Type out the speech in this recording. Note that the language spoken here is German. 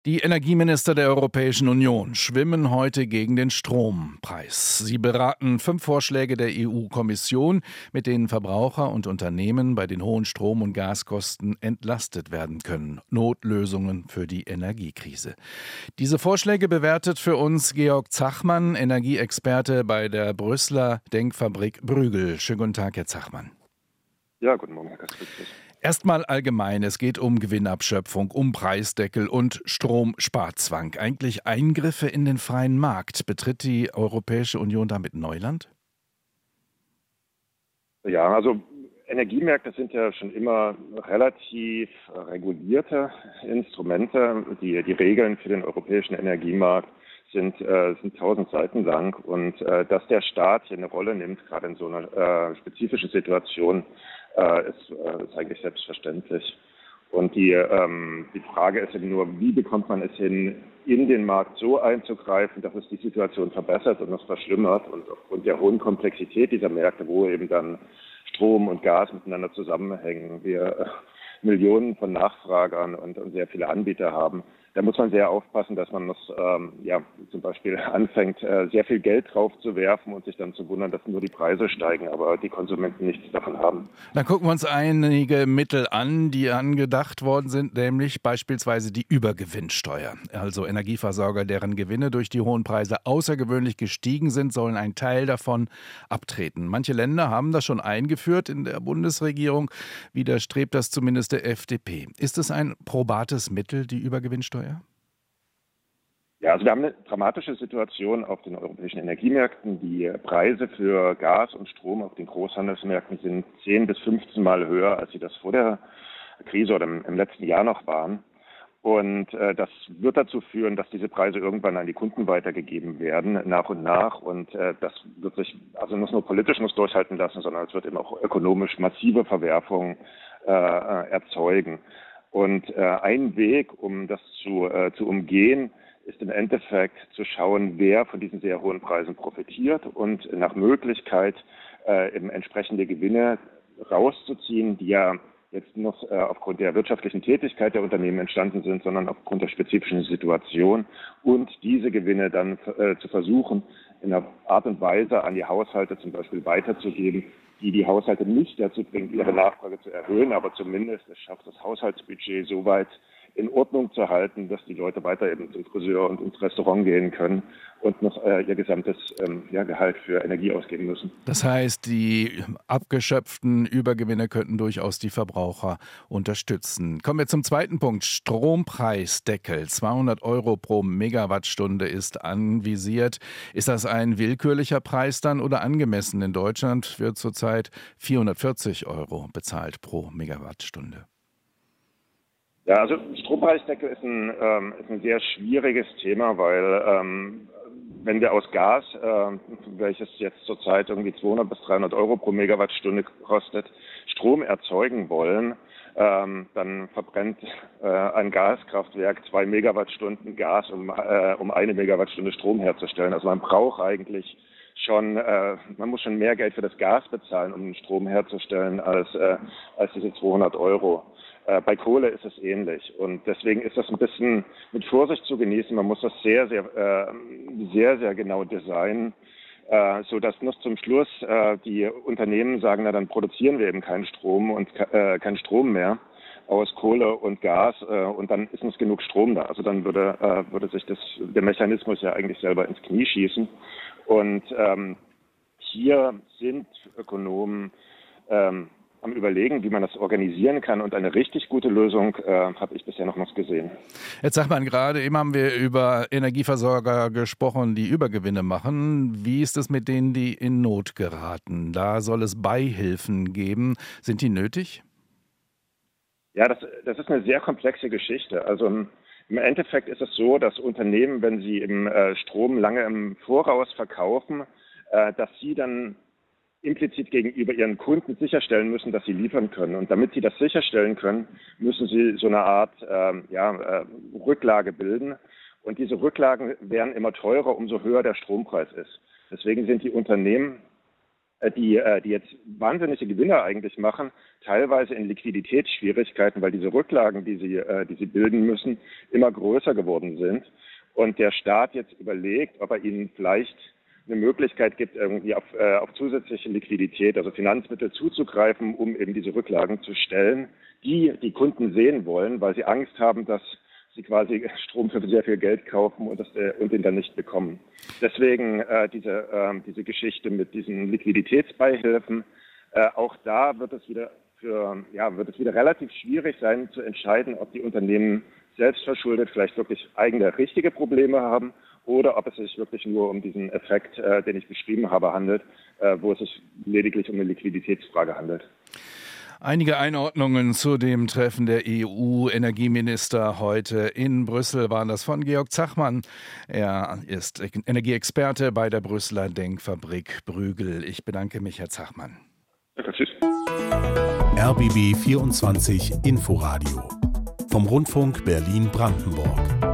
Die Energieminister der Europäischen Union schwimmen heute gegen den Strompreis. Sie beraten 5 Vorschläge der EU-Kommission, mit denen Verbraucher und Unternehmen bei den hohen Strom- und Gaskosten entlastet werden können. Notlösungen für die Energiekrise. Diese Vorschläge bewertet für uns Georg Zachmann, Energieexperte bei der Brüsseler Denkfabrik Bruegel. Schönen guten Tag, Herr Zachmann. Ja, guten Morgen, Herr Kasprzig. Erstmal allgemein, es geht um Gewinnabschöpfung, um Preisdeckel und Stromsparzwang. Eigentlich Eingriffe in den freien Markt. Betritt die Europäische Union damit Neuland? Ja, also Energiemärkte sind ja schon immer relativ regulierte Instrumente. Die Regeln für den europäischen Energiemarkt sind 1000 Seiten lang. Und dass der Staat hier eine Rolle nimmt, gerade in so einer spezifischen Situation, ist eigentlich selbstverständlich. Und die Frage ist eben nur, wie bekommt man es hin, in den Markt so einzugreifen, dass es die Situation verbessert und es verschlimmert. Und aufgrund der hohen Komplexität dieser Märkte, wo eben dann Strom und Gas miteinander zusammenhängen, wir Millionen von Nachfragern und sehr viele Anbieter haben, da muss man sehr aufpassen, dass man zum Beispiel anfängt, sehr viel Geld drauf zu werfen und sich dann zu wundern, dass nur die Preise steigen, aber die Konsumenten nichts davon haben. Dann gucken wir uns einige Mittel an, die angedacht worden sind, nämlich beispielsweise die Übergewinnsteuer. Also Energieversorger, deren Gewinne durch die hohen Preise außergewöhnlich gestiegen sind, sollen einen Teil davon abtreten. Manche Länder haben das schon eingeführt in der Bundesregierung, widerstrebt das zumindest der FDP. Ist es ein probates Mittel, die Übergewinnsteuer? Ja, also wir haben eine dramatische Situation auf den europäischen Energiemärkten. Die Preise für Gas und Strom auf den Großhandelsmärkten sind 10 bis 15 Mal höher, als sie das vor der Krise oder im letzten Jahr noch waren. Und das wird dazu führen, dass diese Preise irgendwann an die Kunden weitergegeben werden, nach und nach. Und das wird sich also nicht nur politisch muss durchhalten lassen, sondern es wird eben auch ökonomisch massive Verwerfungen erzeugen. Und ein Weg, um das zu umgehen, ist im Endeffekt zu schauen, wer von diesen sehr hohen Preisen profitiert und nach Möglichkeit eben entsprechende Gewinne rauszuziehen, die ja jetzt noch aufgrund der wirtschaftlichen Tätigkeit der Unternehmen entstanden sind, sondern aufgrund der spezifischen Situation und diese Gewinne dann zu versuchen, in einer Art und Weise an die Haushalte zum Beispiel weiterzugeben, die Haushalte nicht dazu bringt, ihre Nachfrage zu erhöhen, aber zumindest es schafft, das Haushaltsbudget so weit in Ordnung zu halten, dass die Leute weiter eben zum Friseur und ins Restaurant gehen können und noch ihr gesamtes Gehalt für Energie ausgeben müssen. Das heißt, die abgeschöpften Übergewinne könnten durchaus die Verbraucher unterstützen. Kommen wir zum zweiten Punkt. Strompreisdeckel. 200 € pro Megawattstunde ist anvisiert. Ist das ein willkürlicher Preis dann oder angemessen? In Deutschland wird zurzeit 440 € bezahlt pro Megawattstunde. Ja, also Strompreisdeckel ist ein sehr schwieriges Thema, weil wenn wir aus Gas, welches jetzt zurzeit irgendwie 200 bis 300 € pro Megawattstunde kostet, Strom erzeugen wollen, dann verbrennt ein Gaskraftwerk 2 Megawattstunden Gas, um 1 Megawattstunde Strom herzustellen. Also man braucht eigentlich schon, man muss schon mehr Geld für das Gas bezahlen, um den Strom herzustellen, als diese 200 €. Bei Kohle ist es ähnlich und deswegen ist das ein bisschen mit Vorsicht zu genießen. Man muss das sehr, sehr genau designen, so dass nur zum Schluss die Unternehmen sagen, na dann produzieren wir eben keinen Strom und keinen Strom mehr aus Kohle und Gas und dann ist uns genug Strom da. Also dann würde sich der Mechanismus ja eigentlich selber ins Knie schießen. Und hier sind Ökonomen am Überlegen, wie man das organisieren kann. Und eine richtig gute Lösung habe ich bisher noch nicht gesehen. Jetzt sagt man gerade, eben haben wir über Energieversorger gesprochen, die Übergewinne machen. Wie ist es mit denen, die in Not geraten? Da soll es Beihilfen geben. Sind die nötig? Ja, das ist eine sehr komplexe Geschichte. Also im Endeffekt ist es so, dass Unternehmen, wenn sie im Strom lange im Voraus verkaufen, dass sie dann implizit gegenüber ihren Kunden sicherstellen müssen, dass sie liefern können. Und damit sie das sicherstellen können, müssen sie so eine Art Rücklage bilden. Und diese Rücklagen werden immer teurer, umso höher der Strompreis ist. Deswegen sind die Unternehmen die jetzt wahnsinnige Gewinne eigentlich machen, teilweise in Liquiditätsschwierigkeiten, weil diese Rücklagen, die sie bilden müssen, immer größer geworden sind. Und der Staat jetzt überlegt, ob er ihnen vielleicht eine Möglichkeit gibt, irgendwie auf zusätzliche Liquidität, also Finanzmittel zuzugreifen, um eben diese Rücklagen zu stellen, die Kunden sehen wollen, weil sie Angst haben, dass sie quasi Strom für sehr viel Geld kaufen und den dann nicht bekommen. Deswegen diese Geschichte mit diesen Liquiditätsbeihilfen. Auch da wird es wieder relativ schwierig sein zu entscheiden, ob die Unternehmen selbstverschuldet vielleicht wirklich eigene richtige Probleme haben oder ob es sich wirklich nur um diesen Effekt, den ich beschrieben habe, handelt, wo es sich lediglich um eine Liquiditätsfrage handelt. Einige Einordnungen zu dem Treffen der EU-Energieminister heute in Brüssel waren das von Georg Zachmann. Er ist Energieexperte bei der Brüsseler Denkfabrik Brügel. Ich bedanke mich, Herr Zachmann. Danke, tschüss. RBB 24 Inforadio vom Rundfunk Berlin-Brandenburg.